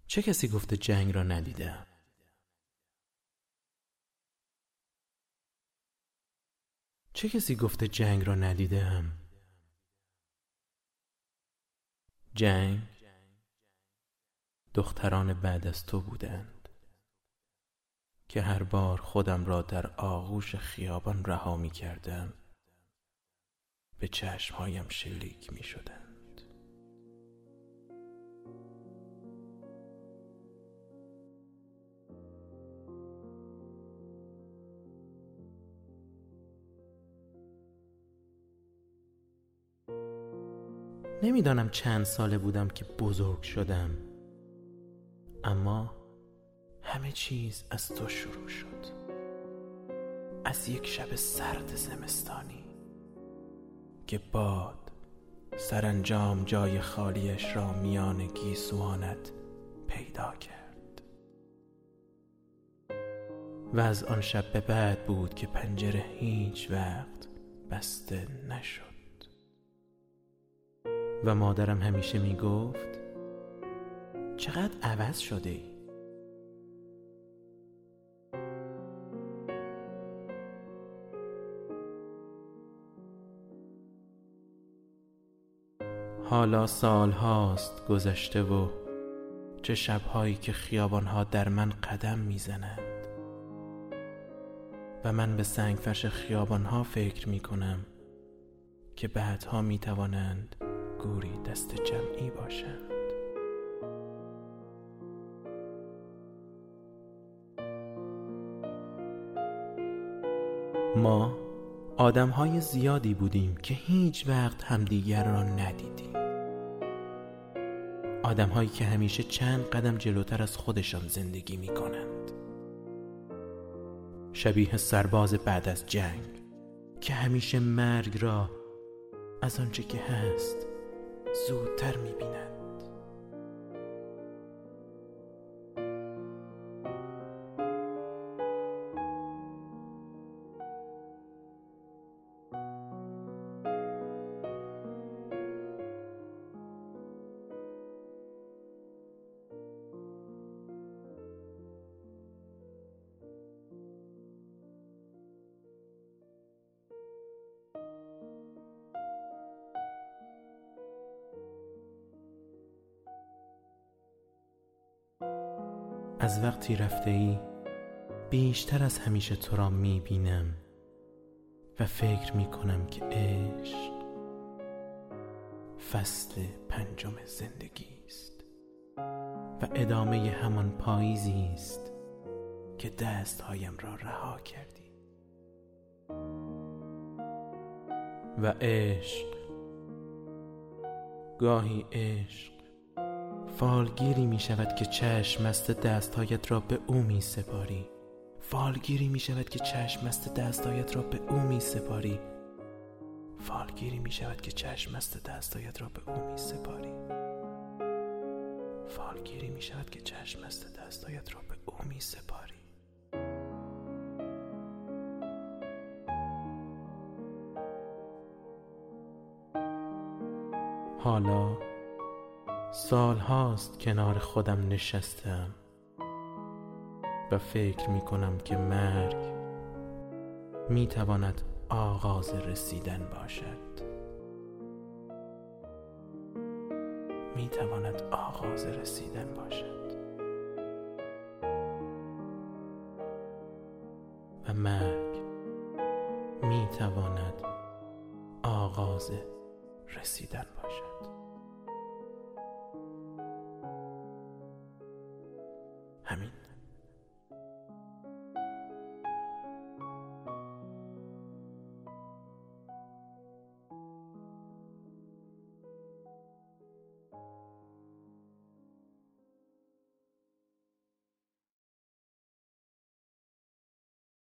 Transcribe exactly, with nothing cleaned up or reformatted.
چه کسی گفته جنگ را ندیدم؟ چه کسی گفته جنگ را ندیدم؟ جنگ دختران بعد از تو بودند که هر بار خودم را در آغوش خیابان رها می کردم به چشمهایم شلیک می شدند. نمیدانم چند ساله بودم که بزرگ شدم، اما همه چیز از تو شروع شد. از یک شب سرد زمستانی که باد سرانجام جای خالیش را میان گیسوانت پیدا کرد. و از آن شب به بعد بود که پنجره هیچ وقت بسته نشد. و مادرم همیشه می گفت چقدر عوض شده ای؟ حالا سال هاست گذشته و چه شبهایی که خیابانها در من قدم می زنند و من به سنگفرش خیابانها فکر می کنم که بعدها می توانند گوری دست جمعی باشند. ما آدم‌های زیادی بودیم که هیچ وقت همدیگر را ندیدیم. آدم‌هایی که همیشه چند قدم جلوتر از خودشان زندگی می‌کنند. شبیه سرباز بعد از جنگ که همیشه مرگ را از آنچه که هست زودتر می‌بینند. از وقتی رفته ای بیشتر از همیشه تو را می بینم و فکر می کنم که عشق فصل پنجم زندگی است و ادامه همان پاییزی است که دستهایم را رها کردی. و عشق، گاهی عشق فالگیری می شود که چشم مست دستهایت را به او می سپاری. فالگیری می شود که چشم مست دستهایت را به او می سپاری. فالگیری می شود که چشم مست دستهایت را به او می سپاری. فالگیری می شود که چشم مست دستهایت را به او می سپاری. حالا سال هاست کنار خودم نشستم و فکر می کنم که مرگ می تواند آغاز رسیدن باشد. می تواند آغاز رسیدن باشد و مرگ می تواند آغاز رسیدن باشد. همین.